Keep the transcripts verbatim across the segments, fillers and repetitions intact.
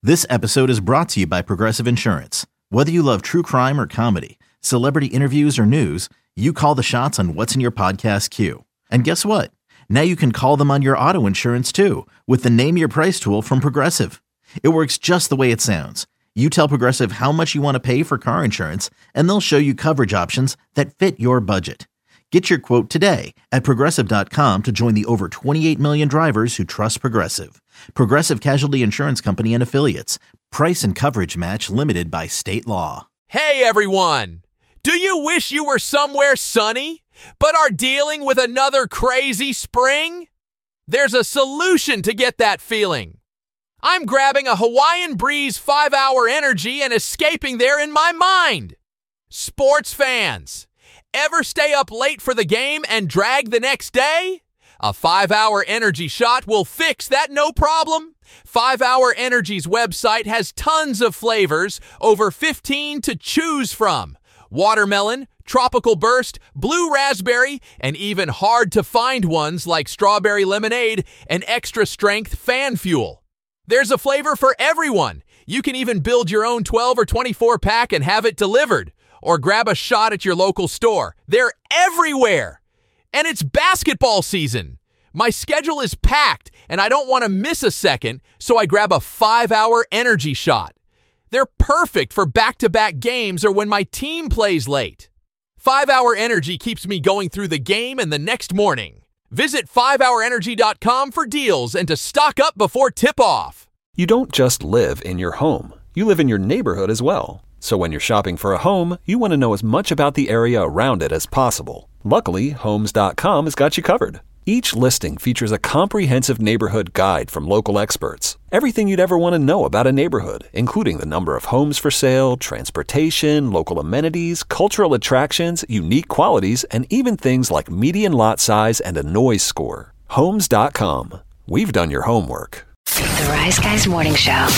This episode is brought to you by Progressive Insurance. Whether you love true crime or comedy, celebrity interviews or news, you call the shots on what's in your podcast queue. And guess what? Now you can call them on your auto insurance too with the Name Your Price tool from Progressive. It works just the way it sounds. You tell Progressive how much you want to pay for car insurance, and they'll show you coverage options that fit your budget. Get your quote today at Progressive dot com to join the over twenty-eight million drivers who trust Progressive. Progressive Casualty Insurance Company and Affiliates. Price and coverage match limited by state law. Hey everyone! Do you wish you were somewhere sunny, but are dealing with another crazy spring? There's a solution to get that feeling. I'm grabbing a Hawaiian Breeze five hour Energy and escaping there in my mind. Sports fans, ever stay up late for the game and drag the next day? A five hour Energy shot will fix that no problem. five hour Energy's website has tons of flavors, over fifteen to choose from. Watermelon, tropical burst, blue raspberry, and even hard-to-find ones like strawberry lemonade and extra-strength fan fuel. There's a flavor for everyone. You can even build your own twelve or twenty-four pack and have it delivered. Or grab a shot at your local store. They're everywhere. And it's basketball season. My schedule is packed, and I don't want to miss a second, so I grab a five hour Energy shot. They're perfect for back-to-back games or when my team plays late. five hour Energy keeps me going through the game and the next morning. Visit five hour energy dot com for deals and to stock up before tip-off. You don't just live in your home. You live in your neighborhood as well. So when you're shopping for a home, you want to know as much about the area around it as possible. Luckily, Homes dot com has got you covered. Each listing features a comprehensive neighborhood guide from local experts. Everything you'd ever want to know about a neighborhood, including the number of homes for sale, transportation, local amenities, cultural attractions, unique qualities, and even things like median lot size and a noise score. Homes dot com. We've done your homework. The Rise Guys Morning Show.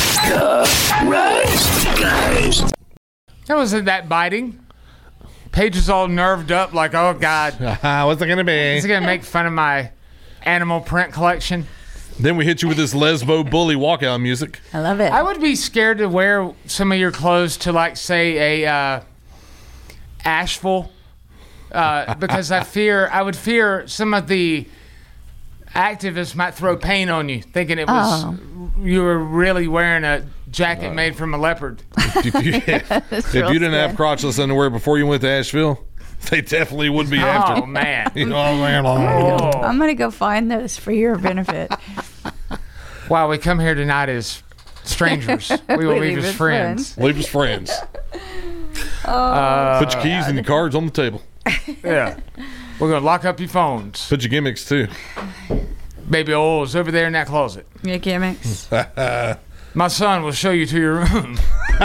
The Rise Guys. That wasn't that biting. Paige was all nerved up like, oh, God. What's it going to be? Is he going to make fun of my animal print collection? Then we hit you with this Lesbo bully walkout music. I love it. I would be scared to wear some of your clothes to, like, say, a uh, Asheville, uh, because I fear, I would fear some of the activists might throw paint on you, thinking it was Oh. you were really wearing a jacket made from a leopard. If you, if you didn't have crotchless underwear before you went to Asheville, they definitely would be after. Oh, man. You know what I'm saying? Oh. I'm going to go find those for your benefit. Wow, we come here tonight as strangers. We will leave as friends. Leave as friends. Uh, Put your keys and your cards on the table. Yeah. We're going to lock up your phones. Put your gimmicks, too. Baby oil's over there in that closet. Your gimmicks. My son will show you to your room.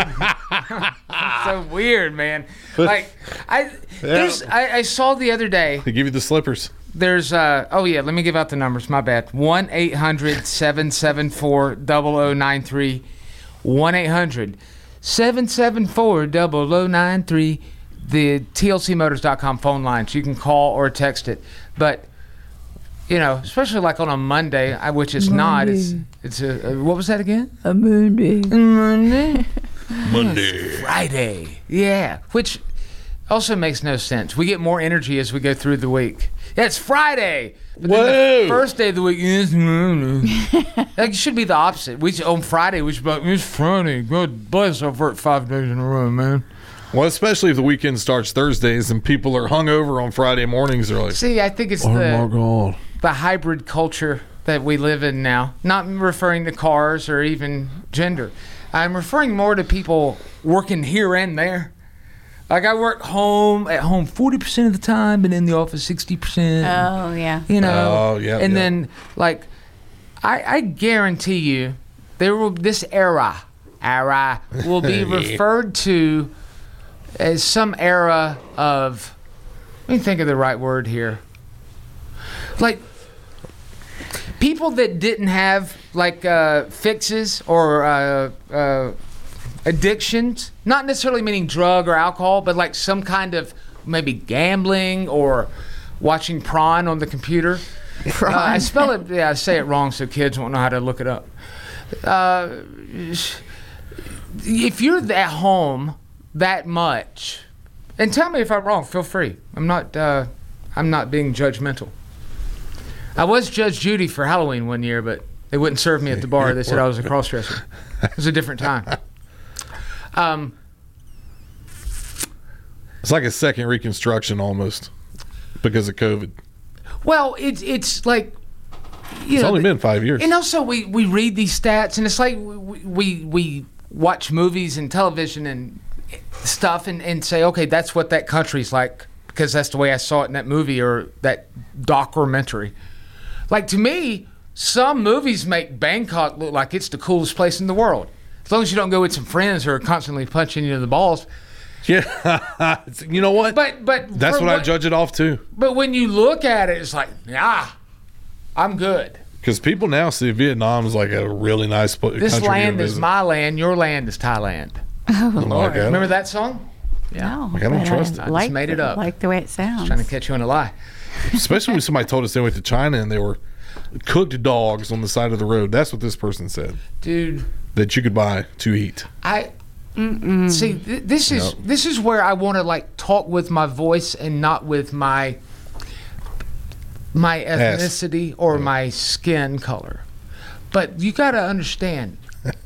So weird, man. Like, I there's I, I saw the other day. They give you the slippers. There's uh oh yeah, let me give out the numbers. My bad. one eight hundred seven seven four zero zero nine three. one eight hundred seven seven four zero zero nine three. The T L C motors dot com phone line, so you can call or text it. But you know, especially like on a Monday, I, which it's not. It's it's a, a what was that again? A Monday. Monday. Monday. Friday. Yeah, which also makes no sense. We get more energy as we go through the week. Yeah, it's Friday. But then Whoa. the first day of the week is like it should be the opposite. We should, on Friday we should be like, it's Friday. God bless. I've worked five days in a row, man. Well, especially if the weekend starts Thursdays and people are hungover on Friday mornings. They're like, See, I think it's oh the my God. the hybrid culture that we live in now. Not referring to cars or even gender. I'm referring more to people working here and there. Like I work home at home forty percent of the time, and in the office sixty percent. Oh, yeah. You know. Oh, yeah, And yeah. then, like, I, I guarantee you, there will this era, era will be referred to as some era of. Let me think of the right word here. Like people that didn't have like uh, fixes or uh, uh, addictions, not necessarily meaning drug or alcohol, but like some kind of maybe gambling or watching prawn on the computer. Prawn. Uh, I spell it, yeah, I say it wrong so kids won't know how to look it up. uh, if you're at home that much, and tell me if I'm wrong, feel free. I'm not. Uh, I'm not being judgmental. I was Judge Judy for Halloween one year, but they wouldn't serve me at the bar. They said I was a cross-dresser. It was a different time. Um, it's like a second Reconstruction almost because of COVID. Well, it's it's like you it's know, only been five years. And also, we, we read these stats, and it's like we we, we watch movies and television and stuff, and, and say, okay, that's what that country's like because that's the way I saw it in that movie or that documentary. Like, to me, some movies make Bangkok look like it's the coolest place in the world. As long as you don't go with some friends who are constantly punching you in the balls. Yeah. You know what? But but that's what, what I judge it off to. But when you look at it, it's like, ah, I'm good. Because people now see Vietnam as like a really nice place. This land is my land. Your land is Thailand. Oh, Lord. Like, Remember that song? Yeah. No, like, I don't trust I it. I like just made it the, up. like the way it sounds. Just trying to catch you in a lie. Especially when somebody told us they went to China and they were cooked dogs on the side of the road. That's what this person said. Dude. That you could buy to eat. I Mm-mm. see. Th- this is Yep. this is where I want to like talk with my voice and not with my my ethnicity Ass. or yeah. my skin color. But you got to understand.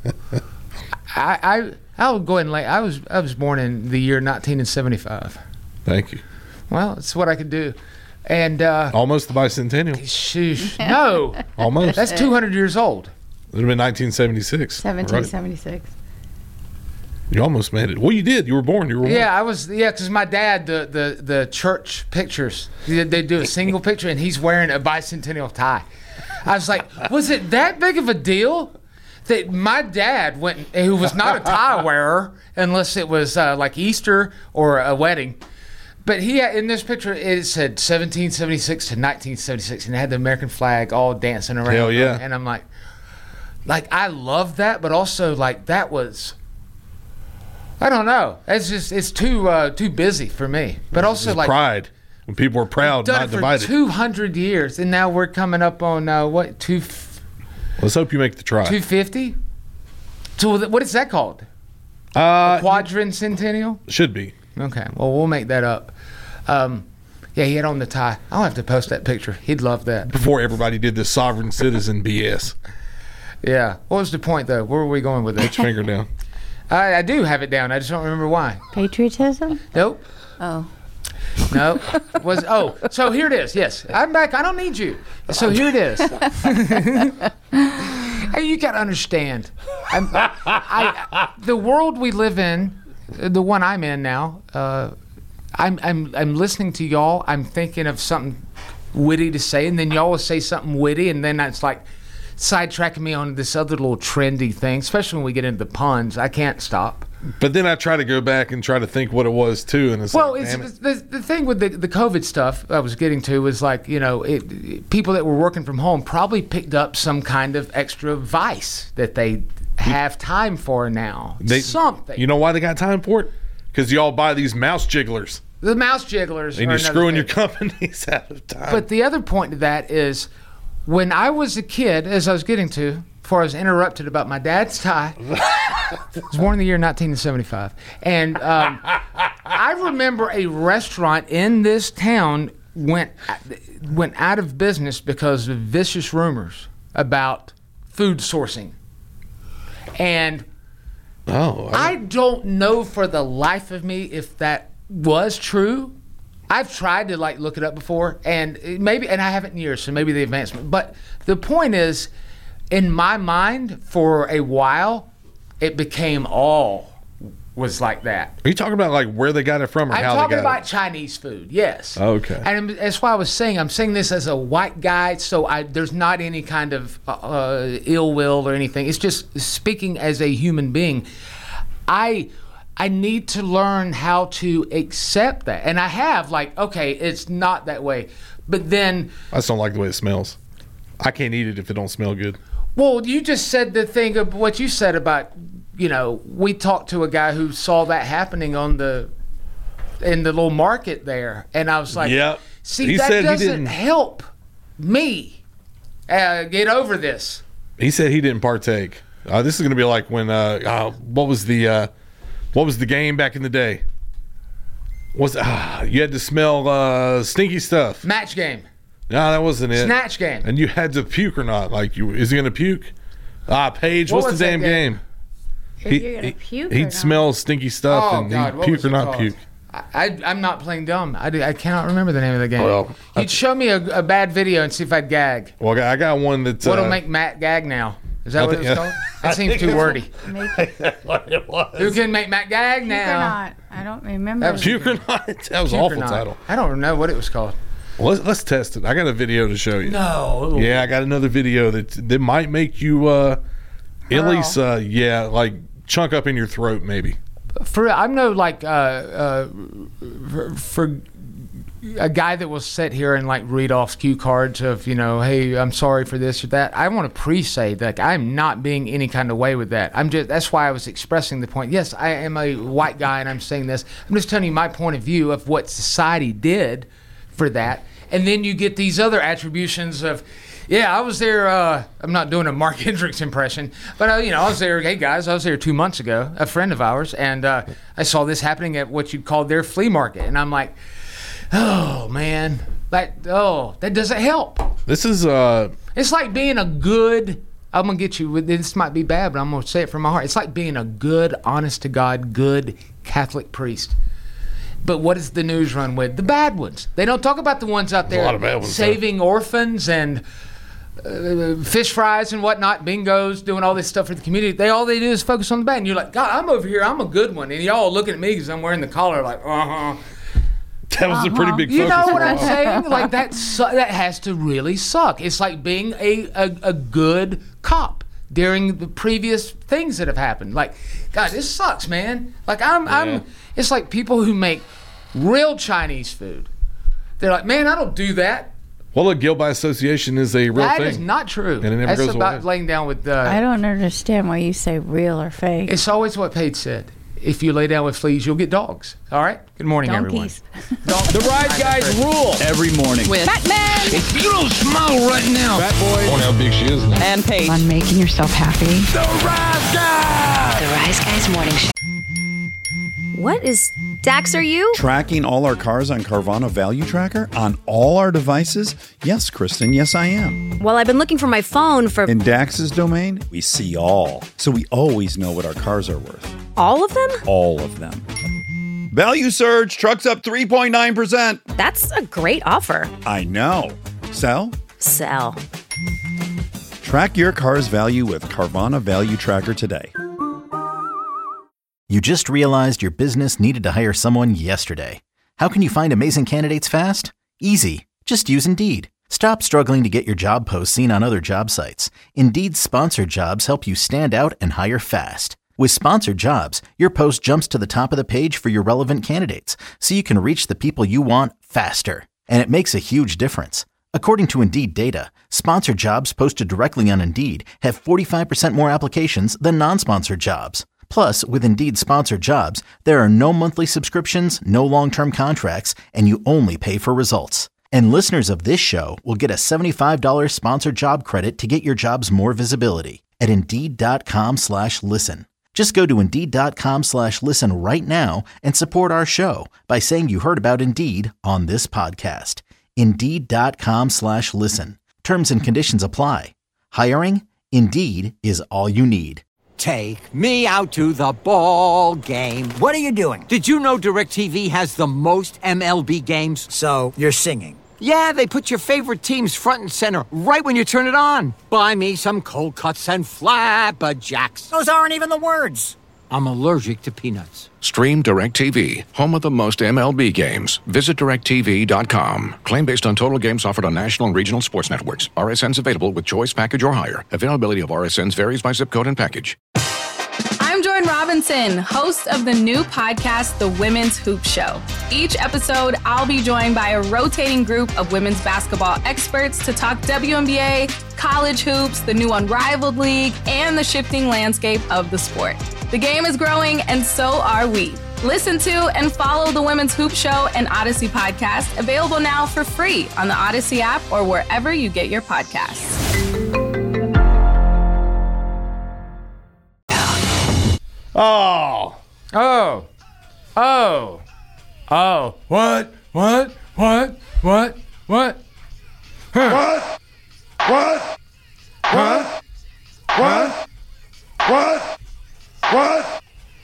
I I I'll go ahead and lay. I was I was born in the year nineteen seventy-five. Thank you. Well, it's what I could do. And uh, almost the bicentennial. Sheesh. No. Almost. That's two hundred years old. It would have been nineteen seventy-six. seventeen seventy-six. Right. You almost made it. Well, you did. You were born. You were born. Yeah, I was. Yeah, because my dad, the, the, the church pictures, they, they do a single picture, and he's wearing a bicentennial tie. I was like, was it that big of a deal that my dad went, who was not a tie wearer, unless it was uh, like Easter or a wedding, but he had, in this picture it said seventeen seventy-six to nineteen seventy-six, and it had the American flag all dancing around. Hell yeah! And I'm like, like I love that, but also like that was. I don't know. It's just it's too uh, too busy for me. But also like pride when people are proud, done not it for divided. two hundred years, and now we're coming up on uh, what two? Let's hope you make the try. Two fifty. So what is that called? Uh, Quadricentennial. Should be. Okay. Well, we'll make that up. Um, yeah, he had on the tie. I'll have to post that picture. He'd love that. Before everybody did this sovereign citizen B S. Yeah. What was the point though? Where were we going with that? Put your finger down. I, I do have it down. I just don't remember why. Patriotism? Nope. Oh. No. Was oh. So here it is. Yes. I'm back. I don't need you. So here it is. Hey, you got to understand. I'm, I, I, the world we live in, the one I'm in now, uh, I'm I'm I'm listening to y'all. I'm thinking of something witty to say, and then y'all will say something witty, and then it's like sidetracking me on this other little trendy thing, especially when we get into the puns. I can't stop. But then I try to go back and try to think what it was too, and it's well, like, it's, damn it. the the thing with the the COVID stuff I was getting to was like, you know, it, it, people that were working from home probably picked up some kind of extra vice that they have time for now. They, Something. You know why they got time for it? Because y'all buy these mouse jigglers. The mouse jigglers. And are you're screwing thing. your companies out of time. But the other point to that is, when I was a kid, as I was getting to, before I was interrupted about my dad's tie, I was born in the year nineteen seventy-five. And um, I remember a restaurant in this town went went out of business because of vicious rumors about food sourcing. And oh, I, I don't know for the life of me if that was true. I've tried to like look it up before, and it maybe, and I haven't in years, so maybe the advancement. But the point is, in my mind, for a while, it became all was like that. Are you talking about like where they got it from, or I'm how talking they got about it? Chinese food, yes. Okay. And that's why I was saying, I'm saying this as a white guy, so I, there's not any kind of uh, ill will or anything. It's just speaking as a human being. I I need to learn how to accept that. And I have, like, okay, it's not that way. But then... I just don't like the way it smells. I can't eat it if it don't smell good. Well, you just said the thing of what you said about, you know, we talked to a guy who saw that happening on the, in the little market there. And I was like, yep. see, he that said doesn't he didn't, help me uh, get over this. He said he didn't partake. Uh, this is going to be like when uh, uh, what was the uh, what was the game back in the day? Was uh, you had to smell uh, stinky stuff? Match game. No, that wasn't it. Snatch game. And you had to puke or not? Like, you is he going to puke? Ah, Paige, What what's was the that damn game? game? If you're gonna puke or He'd not. smell stinky stuff Oh, and God, he'd what puke was or it not called? puke. I, I, I'm not playing dumb. I, do- I cannot remember the name of the game. Well, You'd show me a, a bad video and see if I'd gag. Well, I got, I got one that's What'll uh, make Matt gag now? Is that I what think- it's called? That seems too wordy. Make it Who can make Matt gag puke or now? not. I don't remember. That was- puke or not. That was Puke an or awful not? title. I don't know what it was called. Well, let's, let's test it. I got a video to show you. No. Yeah, I got another video that that might make you uh, at Hurl. least uh, yeah, like chunk up in your throat maybe. For I'm no like uh, uh, for, for a guy that will sit here and like read off cue cards of, you know, hey, I'm sorry for this or that. I want to pre-say that I'm not being any kind of way with that. I'm just that's why I was expressing the point. Yes, I am a white guy and I'm saying this. I'm just telling you my point of view of what society did for that. And then you get these other attributions of, yeah, I was there. Uh, I'm not doing a Mark Hendricks impression, but uh, you know, I was there. Hey guys, I was there two months ago. A friend of ours, and uh, I saw this happening at what you'd call their flea market, and I'm like, oh man, that oh that doesn't help. This is uh, It's like being a good. I'm gonna get you with this. Might be bad, but I'm gonna say it from my heart. It's like being a good, honest to God, good Catholic priest. But what does the news run with? The bad ones. They don't talk about the ones out There's a there lot of bad ones, saving orphans and uh, fish fries and whatnot, bingos, doing all this stuff for the community. They all they do is focus on the bad. And you're like, God, I'm over here. I'm a good one. And y'all looking at me because I'm wearing the collar, like, uh huh. that was a pretty big You focus. know for what a I'm while. saying? Like that. Su- that has to really suck. It's like being a, a a good cop during the previous things that have happened. Like, God, this sucks, man. Like I'm Yeah. I'm. It's like people who make real Chinese food. They're like, man, I don't do that. Well, look, guilt by association is a real That thing. is not true. And it never That's goes about away. laying down with. Uh, I don't understand why you say real or fake. It's always what Paige said. If you lay down with fleas, you'll get dogs. All right. Good morning, Donkeys. everyone. Dogs. The Rise Guys rule every morning. With If you don't smile right now, Fat Boy, I wonder how big she is now. and Paige. On making yourself happy. the Rise Guys. The Rise Guys Morning Show. What is Dax are you? Tracking all our cars on Carvana Value Tracker on all our devices? Yes, Kristen, yes, I am. Well, I've been looking for my phone for In Dax's domain, we see all. So we always know what our cars are worth. all of them. All of them. Value surge, trucks up three point nine percent. That's a great offer. I know. Sell? Sell. Track your car's value with Carvana Value Tracker today. You just realized your business needed to hire someone yesterday. How can you find amazing candidates fast? Easy. Just use Indeed. Stop struggling to get your job posts seen on other job sites. Indeed's sponsored jobs help you stand out and hire fast. With sponsored jobs, your post jumps to the top of the page for your relevant candidates, so you can reach the people you want faster. And it makes a huge difference. According to Indeed data, sponsored jobs posted directly on Indeed have forty-five percent more applications than non-sponsored jobs. Plus, with Indeed sponsored jobs, there are no monthly subscriptions, no long-term contracts, and you only pay for results. And listeners of this show will get a seventy-five dollars sponsored job credit to get your jobs more visibility at Indeed.com slash listen. Just go to Indeed.com slash listen right now and support our show by saying you heard about Indeed on this podcast. Indeed.com slash listen. Terms and conditions apply. Hiring? Indeed is all you need. Take me out to the ball game. What are you doing? Did you know DirecTV has the most M L B games? So, you're singing? Yeah, they put your favorite teams front and center right when you turn it on. Buy me some cold cuts and flapjacks. Those aren't even the words. I'm allergic to peanuts. Stream DirecTV, home of the most M L B games. Visit direct T V dot com. Claim based on total games offered on national and regional sports networks. R S Ns available with choice package or higher. Availability of R S Ns varies by zip code and package. I'm Jordan Robinson, host of the new podcast, The Women's Hoop Show. Each episode, I'll be joined by a rotating group of women's basketball experts to talk W N B A, college hoops, the new Unrivaled League, and the shifting landscape of the sport. The game is growing, and so are we. Listen to and follow the Women's Hoop Show and Odyssey podcast, available now for free on the Odyssey app or wherever you get your podcasts. Oh. Oh. Oh. Oh. What? What? What? What? What? Huh. What? What? What? What? What? What?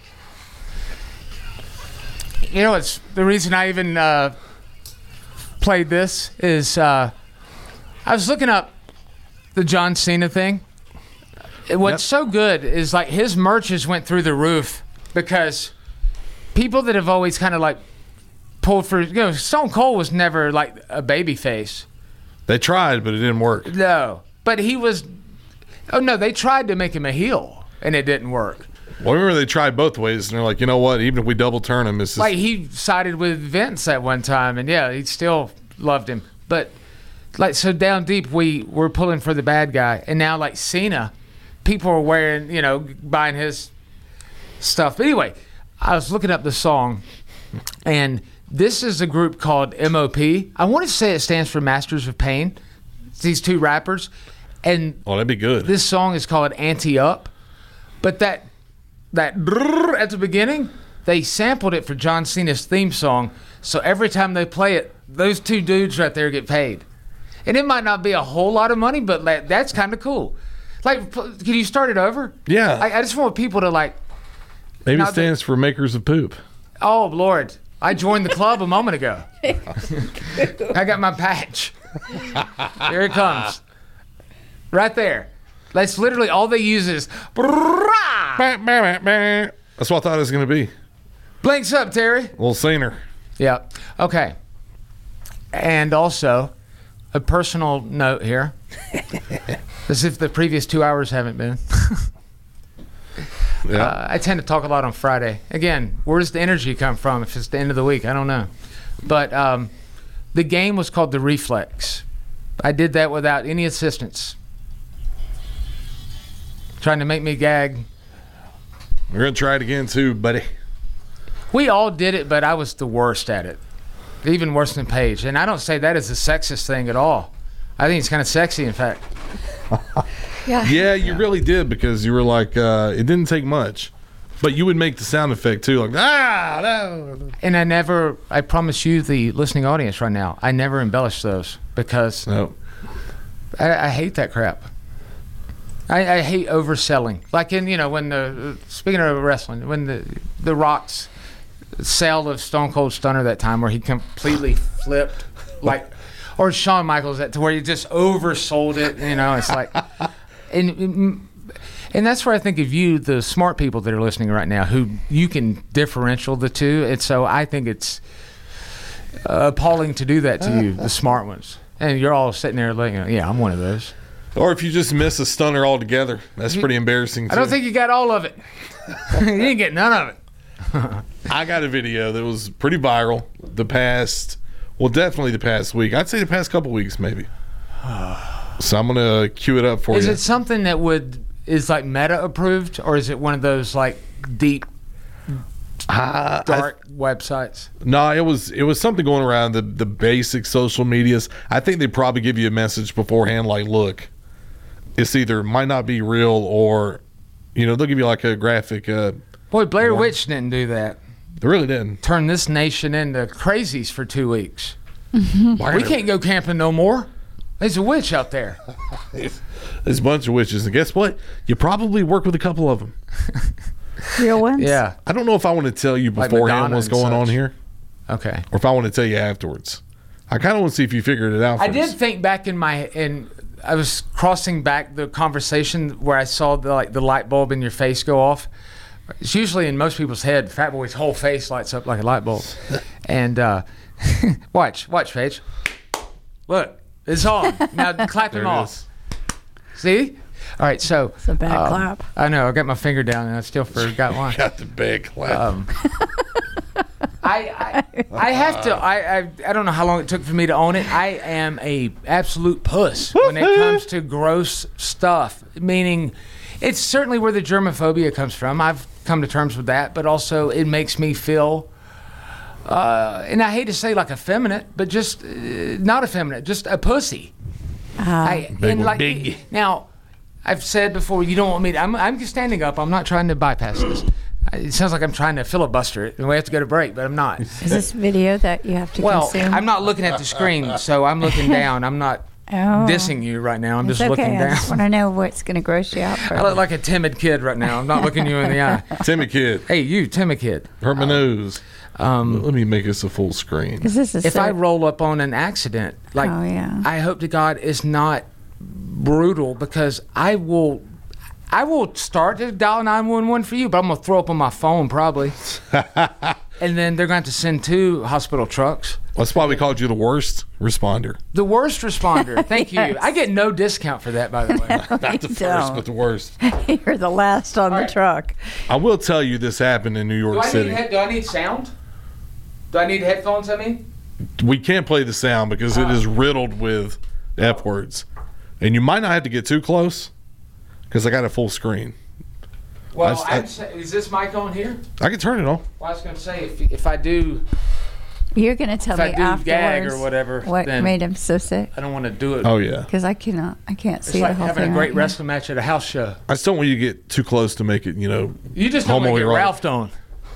You know, it's the reason I even uh, played this is uh, I was looking up the John Cena thing. What's yep. so good is like his merches went through the roof because people that have always kind of like pulled for, you know, Stone Cold was never like a baby face. They tried, but it didn't work. No, but he was. Oh no, they tried to make him a heel, and it didn't work. Well, remember they tried both ways, and they're like, you know what? Even if we double turn him, it's just... like he sided with Vince at one time, and yeah, he still loved him. But like so down deep, we were pulling for the bad guy, and now like Cena, people are wearing, you know, buying his stuff. But anyway, I was looking up the song, and this is a group called M O P. I want to say it stands for Masters of Pain. It's these two rappers, and oh, that'd be good. This song is called Ante Up, but that. That brrr at the beginning, they sampled it for John Cena's theme song. So every time they play it, those two dudes right there get paid. And it might not be a whole lot of money, but like, that's kind of cool. Like, can you start it over? Yeah. I, I just want people to like. Maybe it stands the, for Makers of Poop. Oh, Lord. I joined the club a moment ago. I got my patch. Here it comes. Right there. That's literally all they use is. That's what I thought it was going to be. Blinks up, Terry. A little Saner. Yeah. Okay. And also, a personal note here. As if the previous two hours haven't been. Yeah. Uh, I tend to talk a lot on Friday. Again, where does the energy come from if it's the end of the week? I don't know. But um, the game was called The Reflex. I did that without any assistance. Trying to make me gag. We're going to try it again too, buddy. We all did it, but I was the worst at it. Even worse than Paige. And I don't say that as a sexist thing at all. I think it's kind of sexy, in fact. yeah. yeah, you yeah. really did because you were like, uh, it didn't take much. But you would make the sound effect too, like, ah, no. And I never, I promise you, the listening audience right now, I never embellish those because no. I, I hate that crap. I, I hate overselling. Like in, you know, when the, speaking of wrestling, when the the Rock's sale of Stone Cold Stunner that time where he completely flipped, like, or Shawn Michaels that to where he just oversold it, you know, it's like, and and that's where I think of you, the smart people that are listening right now, who you can differential the two, and so I think it's uh, appalling to do that to you, the smart ones, and you're all sitting there like, yeah, I'm one of those. Or if you just miss a stunner altogether, that's pretty embarrassing too. I don't think you got all of it. You didn't get none of it. I got a video that was pretty viral the past, well, definitely the past week. I'd say the past couple weeks, maybe. So I'm gonna cue it up for is you. Is it something that would is like Meta approved, or is it one of those like deep, uh, dark I, websites? No, it was it was something going around the the basic social medias. I think they probably give you a message beforehand, like, look. It's either might not be real or, you know, they'll give you like a graphic. Uh, Boy, Blair warning. Witch didn't do that. They really didn't. Turn this nation into crazies for two weeks. Mm-hmm. We can't go camping no more. There's a witch out there. There's a bunch of witches. And guess what? You probably work with a couple of them. Real ones? Yeah. I don't know if I want to tell you beforehand like what's going such. on here. Okay. Or if I want to tell you afterwards. I kind of want to see if you figured it out first. I did think back in my... in. I was crossing back the conversation where I saw the like the light bulb in your face go off. It's usually in most people's head. Fat Boy's whole face lights up like a light bulb. And uh, watch, watch, Paige. Look, it's on. Now clap him off. See? All right, so it's a bad um, clap. I know. I got my finger down and I still forgot one. Got the bad clap. Um, I, I I have to I, I I don't know how long it took for me to own it. I am a absolute puss when it comes to gross stuff. Meaning, it's certainly where the germophobia comes from. I've come to terms with that, but also it makes me feel, uh, and I hate to say like effeminate, but just uh, not effeminate, just a pussy. Uh, I, big and like big. Now, I've said before, you don't want me to. I'm I'm standing up. I'm not trying to bypass this. It sounds like I'm trying to filibuster it, and we have to go to break, but I'm not. Is this video that you have to well, consume? I'm not looking at the screen, so I'm looking down. I'm not oh. dissing you right now. I'm it's just okay. looking I down. just want to know what's going to gross you out. I look like a timid kid right now. I'm not looking you in the eye. Timid kid. Hey, you, timid kid. Hurt my um, nose. Um, Let me make this a full screen. Is this a if I roll up on an accident, like, oh, yeah. I hope to God it's not brutal, because I will... I will start to dial nine one one for you, but I'm going to throw up on my phone probably. And then they're going to have to send two hospital trucks. That's why we called you the worst responder. The worst responder. Thank yes. you. I get no discount for that, by the way. No, Not the first, don't. but the worst. You're the last on All the right. truck. I will tell you this happened in New York do I City. Need he- do I need sound? Do I need headphones, I mean? We can't play the sound because uh. it is riddled with F words. And you might not have to get too close. Because I got a full screen. Well, I, I, is this mic on here? I can turn it on. Well, I was going to say, if if I do... You're going to tell me I do afterwards gag or whatever, what made him so sick? I don't want to do it. Oh, yeah. Because I cannot, I can't it's see like the whole thing. It's like having a great right wrestling match at a house show. I just don't want you to get too close to make it, you know... You just don't want to get right. Ralphed on.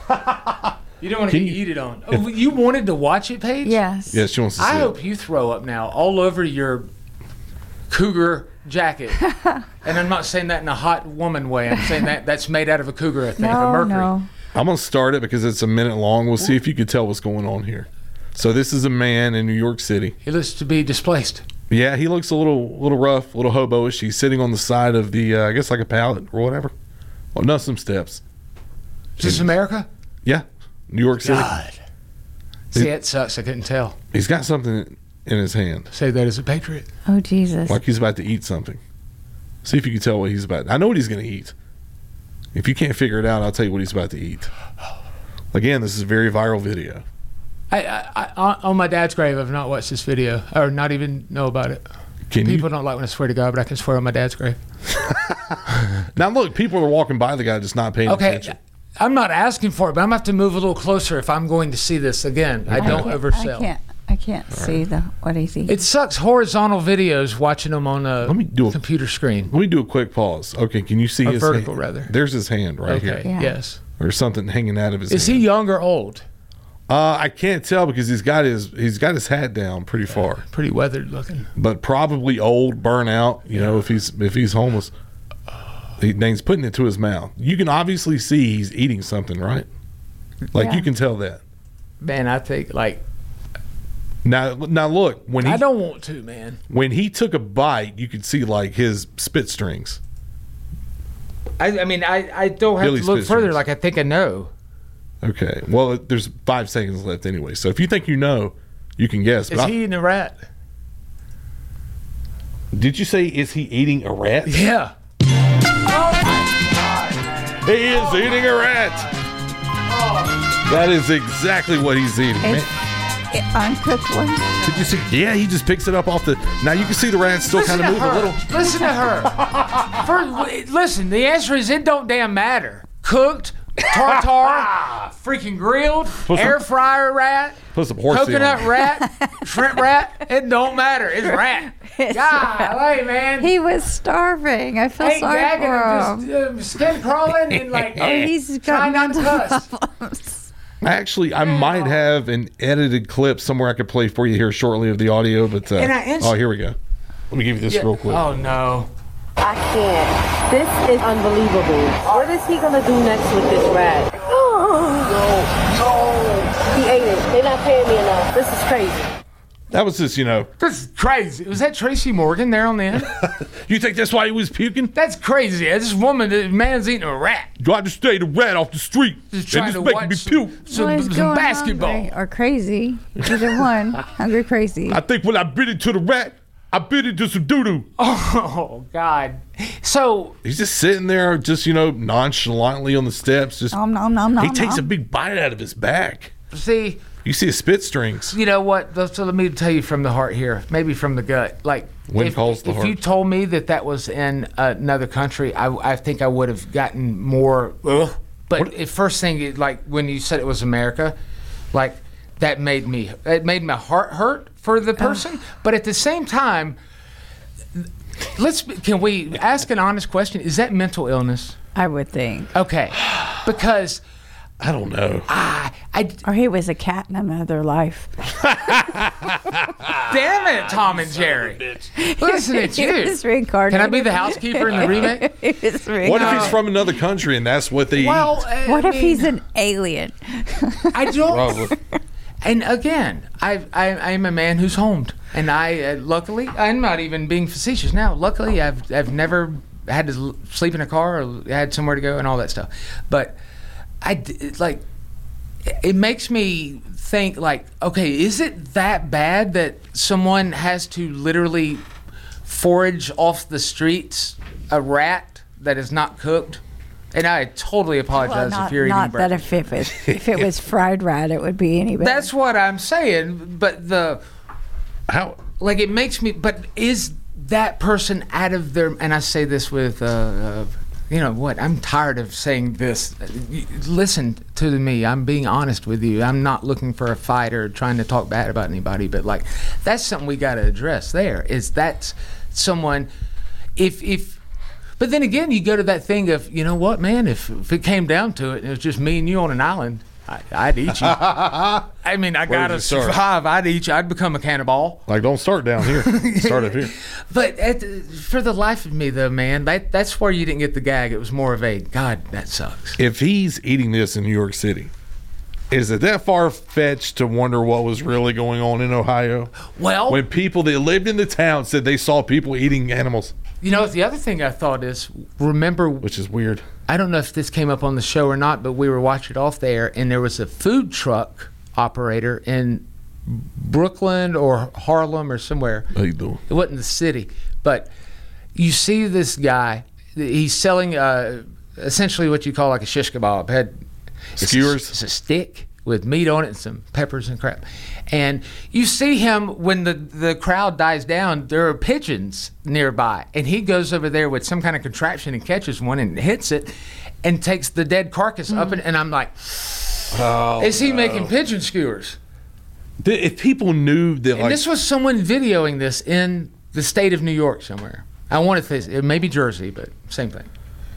You don't want to get you, eated on. Oh, you wanted to watch it, Paige? Yes. Yes, she wants to see I it. hope you throw up now all over your cougar jacket. And I'm not saying that in a hot woman way. I'm saying that that's made out of a cougar, I think, no, a mercury. No. I'm going to start it because it's a minute long. We'll see if you can tell what's going on here. So this is a man in New York City. He looks to be displaced. Yeah, he looks a little little rough, a little hobo-ish. He's sitting on the side of the, uh, I guess like a pallet or whatever. Well, no, some steps. Is this America? Yeah, New York City. God. See, it sucks. I couldn't tell. He's got something in his hand. Say that as a patriot. Oh, Jesus. Like he's about to eat something. See if you can tell what he's about. I know what he's going to eat. If you can't figure it out, I'll tell you what he's about to eat. Again, this is a very viral video. I, I, I on my dad's grave, I've not watched this video or not even know about it. Can people you? don't like when I swear to God, but I can swear on my dad's grave. Now look, people are walking by the guy just not paying okay, attention. I'm not asking for it, but I'm going to have to move a little closer if I'm going to see this again. I don't I oversell. I can't. I can't All see right. the what he's eating. It sucks horizontal videos watching them on a, let me do a computer screen. Let me do a quick pause. Okay, can you see or his vertical hand? rather? There's his hand right okay, here. Yeah. Yes. There's something hanging out of his. Is hand. he young or old? Uh, I can't tell because he's got his he's got his hat down pretty far. Pretty weathered looking. But probably old, burnt out. You yeah. know, if he's if he's homeless, he, he's putting it to his mouth. You can obviously see he's eating something, right? Like yeah. you can tell that. Man, I think like. Now, now look. When he, I don't want to, man. When he took a bite, you could see like his spit strings. I, I mean, I, I don't have Billy to look further. strings. Like I think I know. Okay. Well, there's five seconds left anyway. So if you think you know, you can guess. Is he eating a rat? Did you say is he eating a rat? Yeah. Oh my God, man. He is oh. eating a rat. Oh. That is exactly what he's eating. It's uncooked one. Did you see? Yeah, he just picks it up off the. Now you can see the rat still kind of move her. a little. Listen to her. First, listen, the answer is it don't damn matter. Cooked, tartar, freaking grilled, put air some, fryer rat, put some horsey coconut on. rat, shrimp rat. It don't matter. It's rat. Golly, man. He was starving. I feel Ain't sorry gagging for him. him. Just, uh, skin crawling and like oh, he's trying not to cuss. Problems. Actually, I yeah. might have an edited clip somewhere I could play for you here shortly of the audio, but uh, and I inst- oh, here we go. Let me give you this yeah. real quick. Oh no. I can't. This is unbelievable. What is he gonna do next with this rat? No, no. He ate it. They're not paying me enough. This is crazy. That was just, you know. This is crazy. Was that Tracy Morgan there on the end? You think that's why he was puking? That's crazy. This woman, this man's eating a rat. Got to stay the rat off the street. Just trying to making watch me some, puke. some, well, some basketball. Or crazy. Either one. Hungry crazy. I think when I bit into the rat, I bit into some doo-doo. Oh, God. So. He's just sitting there, just, you know, nonchalantly on the steps. Just, nom, nom, nom, he nom, takes nom. a big bite out of his back. See. You see his spit strings. You know what? So let me tell you from the heart here, maybe from the gut. Like, Wind if, calls the if heart. you told me that that was in another country, I, I think I would have gotten more. Ugh. But the first thing, like when you said it was America, like that made me. It made my heart hurt for the person. Uh. But at the same time, let's. Can we ask an honest question? Is that mental illness? I would think. Okay, because I don't know. I, I, or he was a cat in another life. Damn it, Tom and Jerry. Listen, it's you. He was reincarnated. Can I be the housekeeper in the remake? He was What if he's from another country and that's what they well, eat? I What if mean, he's an alien? I don't. Probably. And again, I, I I'm a man who's homed, and I uh, luckily I'm not even being facetious now. Luckily, I've I've never had to l- sleep in a car or had somewhere to go and all that stuff. But I d- it, like it makes me think like, okay, is it that bad that someone has to literally forage off the streets a rat that is not cooked? And I totally apologize Well, not, if you're not eating that breakfast. if it, was, if it was fried rat, it would be any better. That's what I'm saying. But the how like it makes me. But is that person out of their? And I say this with, uh, uh, you know what? I'm tired of saying this. Listen to me. I'm being honest with you. I'm not looking for a fight or trying to talk bad about anybody. But like, that's something we got to address. There is that someone. If if. But then again, you go to that thing of, you know what, man, if, if it came down to it and it was just me and you on an island, I, I'd eat you. I mean, I got to survive. I'd eat you. I'd become a cannibal. Like, don't start down here. Start up here. But at the, for the life of me, though, man, that that's where you didn't get the gag. It was more of a, God, that sucks. If he's eating this in New York City, is it that far-fetched to wonder what was really going on in Ohio? Well, when people that lived in the town said they saw people eating animals. You know, the other thing I thought is, remember... Which is weird. I don't know if this came up on the show or not, but we were watching it off there, and there was a food truck operator in Brooklyn or Harlem or somewhere. How you doing? It wasn't the city. But you see this guy, he's selling uh, essentially what you call like a shish kebab. Had Skewers? It's a, it's a stick with meat on it and some peppers and crap. And you see him when the, the crowd dies down, there are pigeons nearby. And he goes over there with some kind of contraption and catches one and hits it and takes the dead carcass mm. up. And, and I'm like, oh, is he no. making pigeon skewers? If people knew that, and like, this was someone videoing this in the state of New York somewhere. I want to say it may be Jersey, but same thing.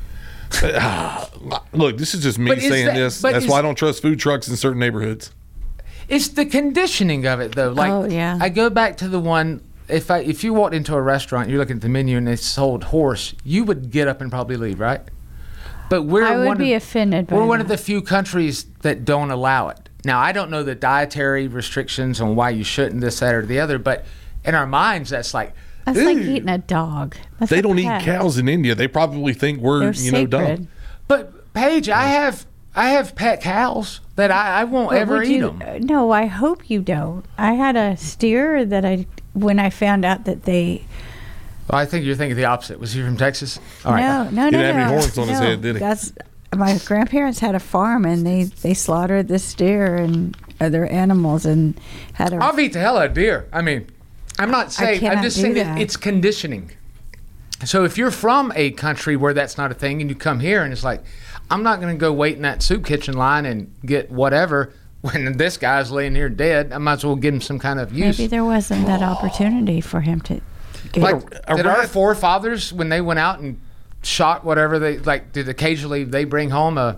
uh, look, this is just me but saying that, this. That's why I don't trust food trucks in certain neighborhoods. It's the conditioning of it, though. Like, oh, yeah. I go back to the one. If I if you walked into a restaurant, you're looking at the menu and they sold horse, you would get up and probably leave, right? But we're I would one be of, offended. By we're that. one of the few countries that don't allow it. Now, I don't know the dietary restrictions on why you shouldn't this, that, or the other, but in our minds, that's like that's ew. like eating a dog. That's they a don't pet. eat cows in India. They probably think we're They're you know sacred. dumb. But Paige, I have I have pet cows that I, I won't But ever would eat you, them. No, I hope you don't. I had a steer that I when I found out that they. Well, I think you're thinking the opposite. Was he from Texas? All right. No, no, he no, didn't no. have any horns on no, his head, did he? That's my grandparents had a farm and they they slaughtered the steer and other animals and had a. I'll eat the hell out of deer. I mean, I'm not saying. I'm just saying that it's conditioning. So if you're from a country where that's not a thing and you come here and it's like, I'm not going to go wait in that soup kitchen line and get whatever when this guy's laying here dead. I might as well give him some kind of use. Maybe there wasn't that opportunity for him to get like, did our forefathers, when they went out and shot whatever they, like, did occasionally they bring home a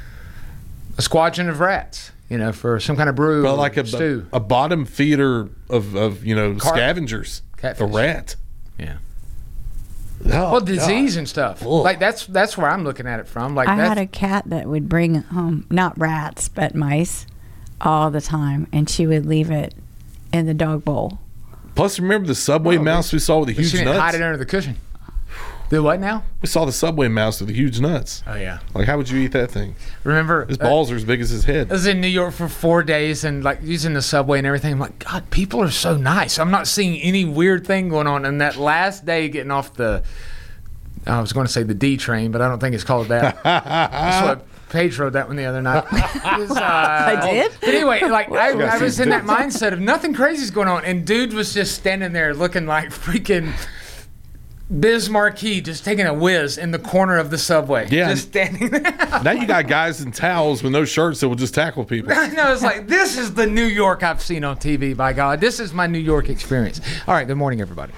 a squadron of rats, you know, for some kind of brew but like a, stew? A, a bottom feeder of, of you know, Carp. scavengers. Catfish. A rat. Yeah. Oh, well, disease God. and stuff. Ugh. Like that's that's where I'm looking at it from. Like I that's, had a cat that would bring home not rats but mice all the time, and she would leave it in the dog bowl. Plus, remember the Subway Oh, mouse we saw with the huge she didn't nuts? hide it under the cushion. The what now? We saw the Subway mouse with the huge nuts. Oh yeah. Like, how would you eat that thing? Remember, his balls uh, are as big as his head. I was in New York for four days and like using the subway and everything. I'm like, God, people are so nice. I'm not seeing any weird thing going on. And that last day, getting off the, I was going to say the D train, but I don't think it's called that. That's what Paige wrote that one the other night. Was, uh, I did. But anyway, like I, I was in that mindset of nothing crazy is going on, and dude was just standing there looking like freaking. Biz Marquee just taking a whiz in the corner of the subway. Yeah. Just standing there. Now you got guys in towels with no shirts that will just tackle people. I know. It's like, this is the New York I've seen on T V, by God. This is my New York experience. All right, good morning, everybody.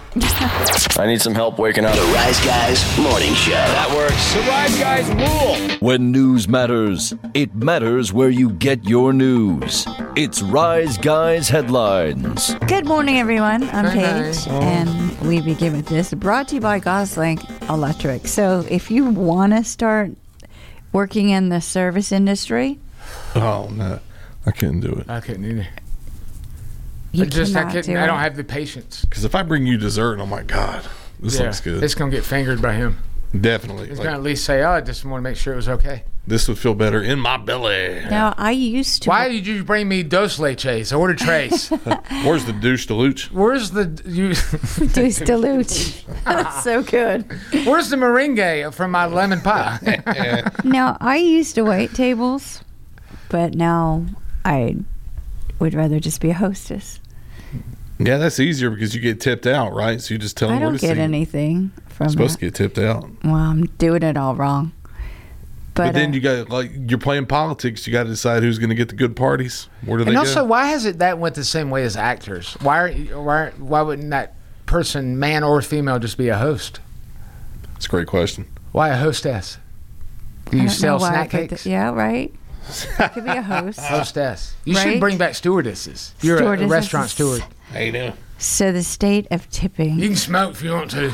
I need some help waking up. The Rise Guys Morning Show. That works. The Rise Guys rule. When news matters, it matters where you get your news. It's Rise Guys Headlines. Good morning, everyone. I'm Hey, Paige, hey. and we begin with this. Brought to you by Gosling Electric. So if you want to start working in the service industry, Oh, no. I couldn't do it. I couldn't either. you I just I cannot couldn't. do I don't it. have the patience. Because if I bring you dessert, oh my God, this Yeah, looks good. It's gonna get fingered by him. Definitely. He's Like, gonna at least say, "Oh, I just want to make sure it was okay." this would feel better in my belly. Now, I used to. Why did you bring me dos leches? I ordered trays. Where's the douche deluge? Where's the you? Deuce Deluge. That's so good. Where's the meringue from my lemon pie? Now, I used to wait tables, but now I would rather just be a hostess. Yeah, that's easier because you get tipped out, right? So you just tell I them where don't to get sit. anything from You're supposed that. to get tipped out. Well, I'm doing it all wrong. But, But, then uh, you got, like, you're playing politics. You got to decide who's going to get the good parties. Where do they And also, go? why has it that went the same way as actors? Why are why why wouldn't that person, man or female, just be a host? That's a great question. Why a hostess? Do I you don't sell know why I snack put cakes? the- yeah, right. I could be a host. Hostess. You Right? should bring back stewardesses. You're a Stewardesses. restaurant steward. How you doing? So the state of tipping. You can smoke if you want to.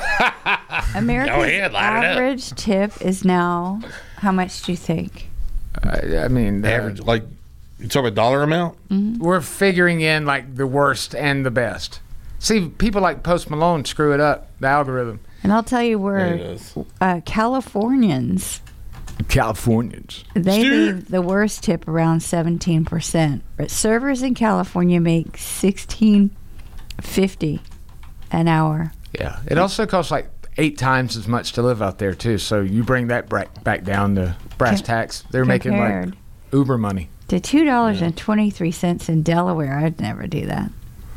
America's Go ahead, light it up. average tip is now, how much do you think? I, I mean, uh, Average, like, you talking about dollar amount? we're figuring in like the worst and the best. See, people like Post Malone screw it up, the algorithm. And I'll tell you Yeah, where it is. uh, Californians, Californians. they Stu- leave the worst tip around seventeen percent. But servers in California make sixteen fifty an hour. Yeah. It also costs like eight times as much to live out there too. So you bring that back back down to brass Com- tacks. They're making like compared. Uber money. To two dollars and twenty-three cents in Delaware. I'd never do that.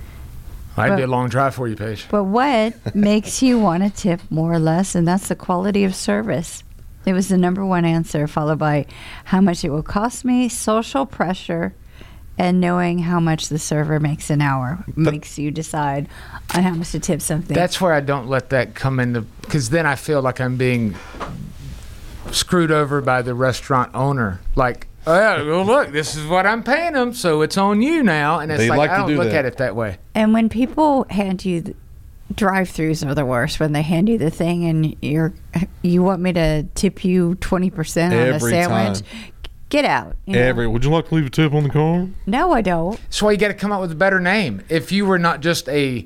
I'd But- do a long drive for you, Paige. But what makes you want to tip more or less? And that's the quality of service. It was the number one answer, followed by how much it will cost me, social pressure, and knowing how much the server makes an hour makes you decide on how much to tip something. That's where I don't let that come into, because then I feel like I'm being screwed over by the restaurant owner. Like, oh, yeah, well, look, this is what I'm paying them, so it's on you now. And it's They like, like I to don't do look that. at it that way. And when people hand you the drive-throughs are the worst, when they hand you the thing and you're you want me to tip you twenty percent on a Every sandwich, time. get out. you know? Every, would you like to leave a tip on the car? No, I don't. That's why you got to come up with a better name. If you were not just a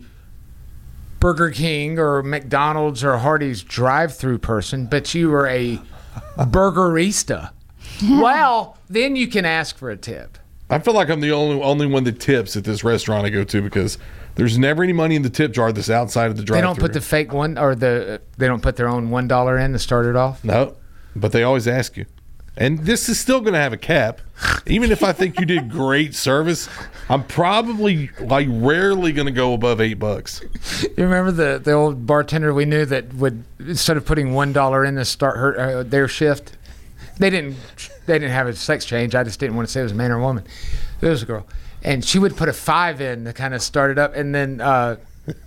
Burger King or McDonald's or Hardee's drive-through person, but you were a burgerista, well, then you can ask for a tip. I feel like I'm the only only one that tips at this restaurant I go to because there's never any money in the tip jar that's outside of the They drive-thru. don't put the fake one, or the they don't put their own one dollar in to start it off. No, but they always ask you. And this is still going to have a cap. Even if I think you did great service, I'm probably like rarely going to go above eight bucks. You remember the the old bartender we knew that would, instead of putting one dollar in to start her uh, their shift, they didn't they didn't have a sex change. I just didn't want to say it was a man or a woman. It was a girl, and she would put a five in to kind of start it up, and then uh,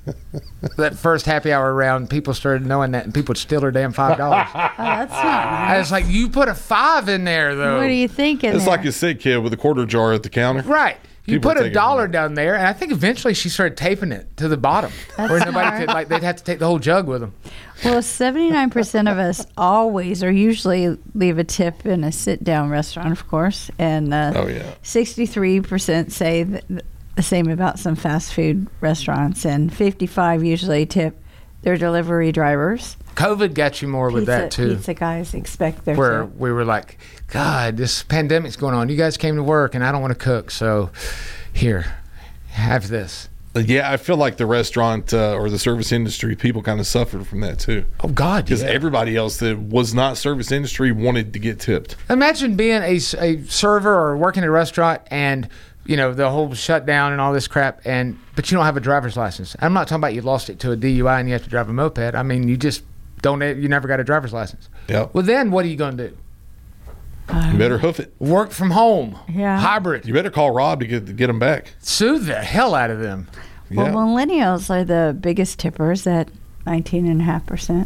that first happy hour round, people started knowing that, and people would steal her damn five dollars. Oh, that's not I was like, you put a five in there though. What are you thinking? It's there? like a sick kid with a quarter jar at the counter. Right. You People put a take it dollar from down there, and I think eventually she started taping it to the bottom, That's where nobody smart. could, like, they'd have to take the whole jug with them. Well, seventy-nine percent of us always or usually leave a tip in a sit-down restaurant, of course. And uh, Oh, yeah. sixty-three percent say th- the same about some fast food restaurants. And fifty-five usually tip their delivery drivers. COVID got you more with Pizza, that, too. Pizza guys expect their Where tip. we were like, God, this pandemic's going on. You guys came to work, and I don't want to cook, so here, have this. Yeah, I feel like the restaurant uh, or the service industry, people kind of suffered from that too. Oh, God, Because yeah. everybody else that was not service industry wanted to get tipped. Imagine being a, a server or working at a restaurant, and you know, the whole shutdown and all this crap, and but you don't have a driver's license. I'm not talking about you lost it to a D U I and you have to drive a moped. I mean, you just don't. You never got a driver's license. Yep. Well, then what are you going to do? You better hoof it. Work from home. Yeah. Hybrid. You better call Rob to get to get them back. Sue the hell out of them. Well, Yeah. millennials are the biggest tippers at nineteen and a half percent.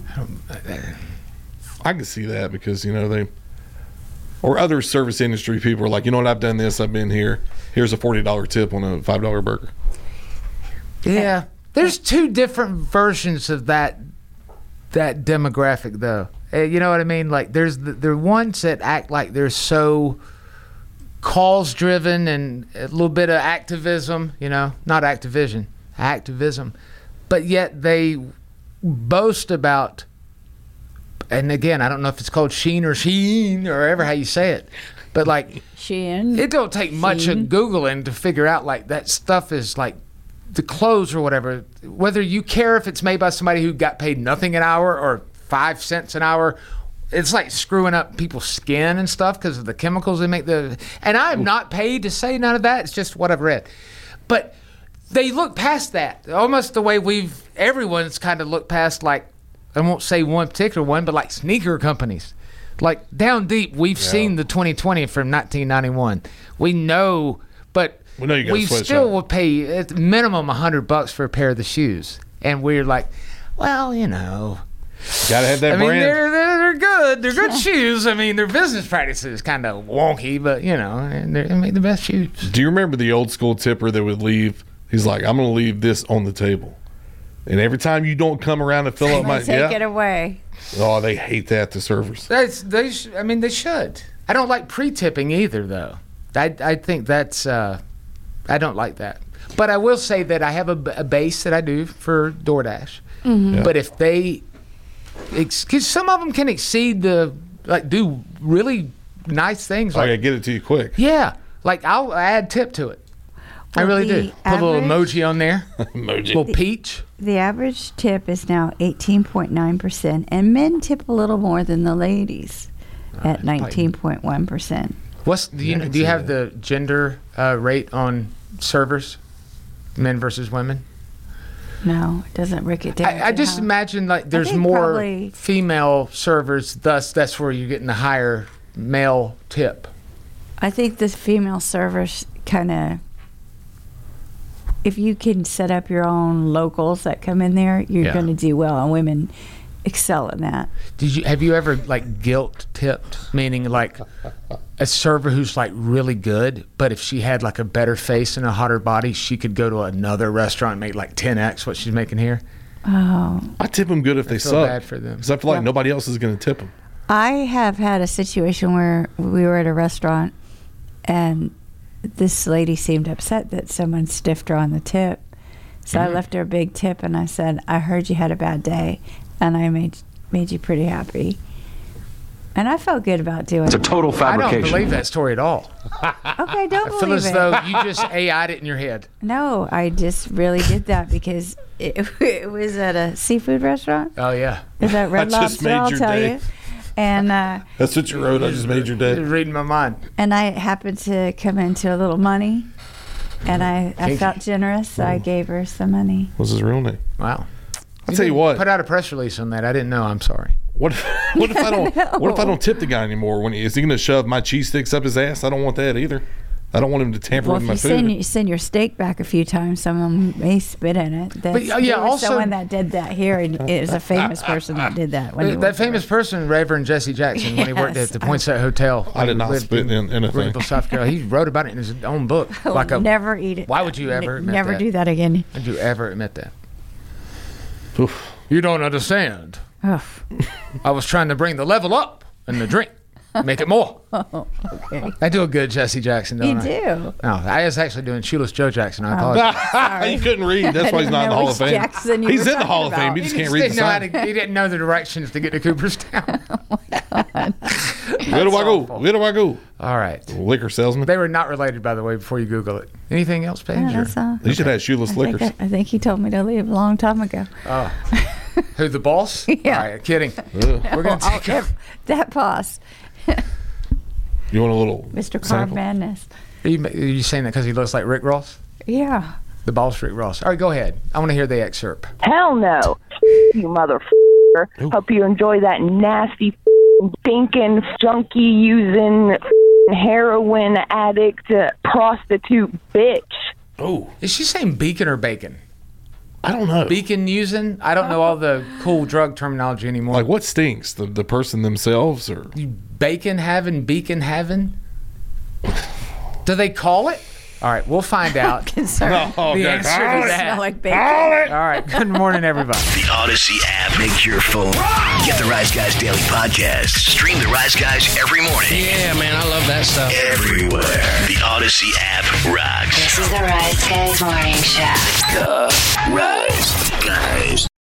I can see that because, you know, they, or other service industry people are like, you know what, I've done this, I've been here. Here's a forty dollar tip on a five dollar burger. Yeah. There's two different versions of that that demographic, though. Uh, you know what I mean? Like, there's the, there are ones that act like they're so cause driven and a little bit of activism, you know, not Activision, activism, but yet they boast about, and again, I don't know if it's called Sheen or Sheen or ever how you say it, but like Sheen. It don't take much of Googling to figure out like that stuff is like the clothes or whatever, whether you care if it's made by somebody who got paid nothing an hour or five cents an hour. It's like screwing up people's skin and stuff because of the chemicals they make. The and I'm not paid to say none of that. It's just what I've read. But they look past that, almost the way we've everyone's kind of looked past. Like, I won't say one particular one, but like sneaker companies. Like down deep, we've yeah. seen the twenty twenty from nineteen ninety-one. We know, but we know you got we still will pay at minimum a hundred bucks for a pair of the shoes, and we're like, well, you know. Gotta have that I brand. mean, they're, they're, they're good. They're good shoes. I mean, their business practices kind of wonky, but, you know, and they make the best shoes. Do you remember the old school tipper that would leave? He's like, I'm going to leave this on the table. And every time you don't come around to fill up my... Take yeah. it away. Oh, they hate that, the servers. That's they. Sh- I mean, they should. I don't like pre-tipping either, though. I, I think that's... Uh, I don't like that. But I will say that I have a, a base that I do for DoorDash. Mm-hmm. Yeah. But if they... Because some of them can exceed the, like, do really nice things. Oh, like, yeah, get it to you quick. Yeah. Like, I'll add tip to it. Well, I really the do. Put a little average- emoji on there. Emoji. Little The- peach. The average tip is now eighteen point nine percent, and men tip a little more than the ladies at nineteen point one percent. What's do you, do you have the gender uh, rate on servers? Men versus women? No, it doesn't break it down. I, I to just how- imagine like there's think more probably- female servers, thus that's where you're getting the higher male tip. I think the female servers kind of, if you can set up your own locals that come in there, you're Yeah. going to do well, and women excel in that. Did you have you ever like guilt tipped, meaning like a server who's like really good, but if she had like a better face and a hotter body, she could go to another restaurant and make like ten x what she's making here? Oh, I tip them good if I they feel suck. bad for them. Because I feel like Yeah. nobody else is going to tip them. I have had a situation where we were at a restaurant, and this lady seemed upset that someone stiffed her on the tip. So I left her a big tip, and I said, I heard you had a bad day, and I made made you pretty happy. And I felt good about doing it. total I don't believe that story at all. Okay, don't I feel believe as it. though you just A I'd it in your head. No, I just really did that because it, it was at a seafood restaurant. Oh yeah, Is that Red I just Lobster? made I'll your tell day. you. And uh, That's what you wrote. I just made your day. You're reading my mind. and I happened to come into a little money, and I, I Kinky. felt generous, so I gave her some money. What's his real name? Wow. I'll tell you what. Put out a press release on that. I didn't know. I'm sorry. What if, what if I don't? No. What if I don't tip the guy anymore? When he, is he going to shove my cheese sticks up his ass? I don't want that either. I don't want him to tamper Well, with if my you food. send, you send your steak back a few times, some of them may spit in it. That's, But, uh, yeah, there was also- someone that did that here, and it was a famous person that did that. When he That, worked that famous person, Reverend Jesse Jackson, when he worked Yes. at the Poinsett Hotel. I did when he not lived spit in anything. Greenville, South Carolina. He wrote about it in his own book. I will Like a, never eat it. Why would you ever N- admit never that? do that again. Would you ever admit that? Oof. You don't understand. Ugh. I was trying to bring the level up in the drink, make it more. Oh, okay. I do a good Jesse Jackson, don't You I? do. No, I was actually doing Shoeless Joe Jackson. Oh. I apologize. He couldn't read. That's why he's not in the Hall of Fame. Jackson you He's were in the Hall of talking Fame. He about. just He can't just read the didn't know how sign. to, he didn't know the directions to get to Cooperstown. Where do I go? awful. Where do I go? All right. Liquor salesman. They were not related, by the way, before you Google it. Anything else, Paige? Yeah, or- that's all. You should have shoeless I think, liquors. I, I think he told me to leave a long time ago. Oh. Who, the boss? Yeah. All right, kidding. Ugh. We're going to I'll take a, give that pause. You want a little Mister Carb sample? Madness. Are you, are you saying that because he looks like Rick Ross? Yeah. The boss Rick Ross. All right, go ahead. I want to hear the excerpt. Hell no. You motherfucker. Hope you enjoy that nasty, stinking, junkie using, heroin addict, uh, prostitute bitch. Oh. Is she saying beacon or bacon? I don't know. Beacon using? I don't know all the cool drug terminology anymore. Like, what stinks? The the person themselves, or Bacon having, beacon having? Do they call it? All right, we'll find out. Concerned. No, the okay. answer Call to it. that. Smell like bacon. All right, good morning, everybody. The Odyssey app makes your phone. Get the Rise Guys Daily Podcast. Stream the Rise Guys every morning. Yeah, man, I love that stuff. Everywhere. The Odyssey app rocks. This is the Rise Guys Morning Show. The Rise Guys.